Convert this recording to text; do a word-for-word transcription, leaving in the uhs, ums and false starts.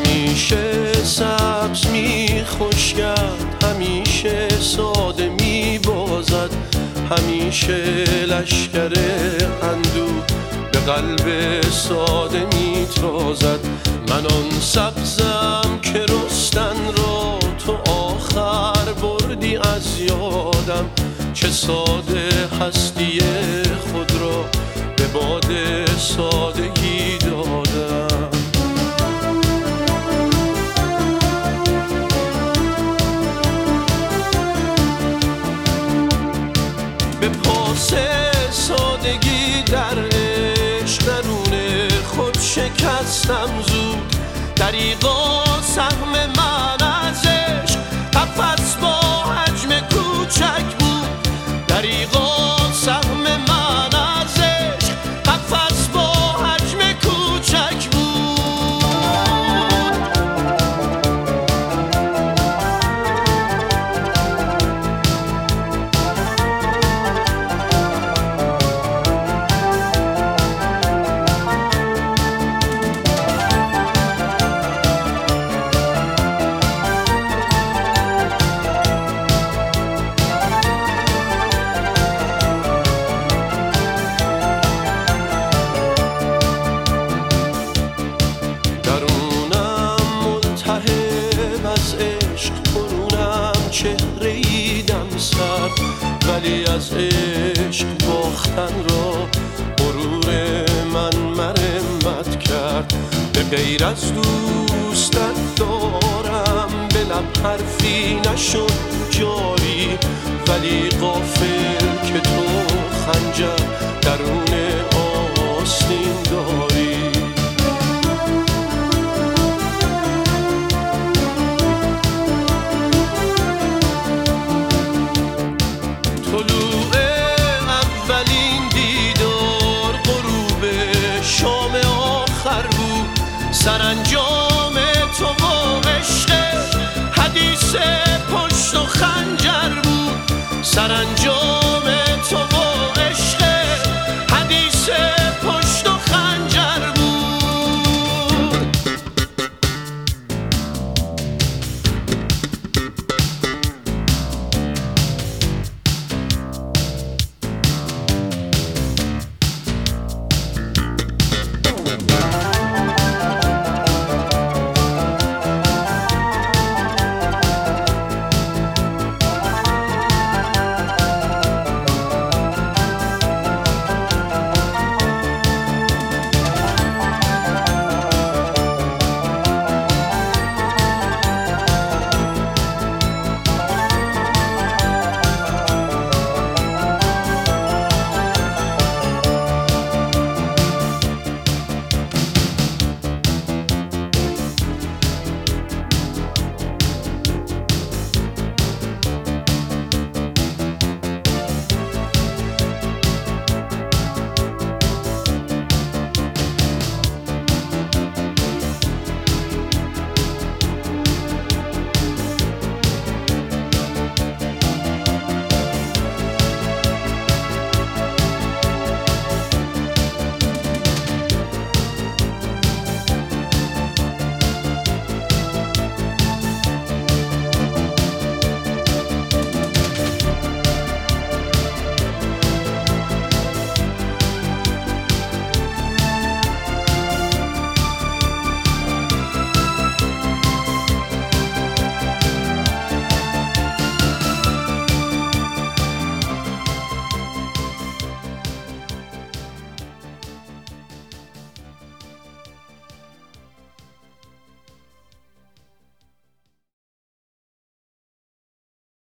همیشه سبز می خشکد، همیشه ساده می بازد، همیشه لشکر اندوه به قلب ساده می ترازد. من آن سبزم که رستن را تو آخر بردی از یادم، چه ساده هستی خود را به باد سادگی دادم. به پاس سادگی در عشق درون خود شکستم زود، دریغا سهم من از عشق قفس با حجم کوچک بود، دریغا سهم من از عشق قفس با حجم کوچک بود. چهره ایدم سر، ولی از عشق باختن را غرور من مرمت کرد. به غیر از دوستت دارم به لب حرفی نشد جاری، ولی غافل که تو خنجر درون آستین داری. سرانجام تو و عشق حدیث پشت و خنجر بود، سرانجام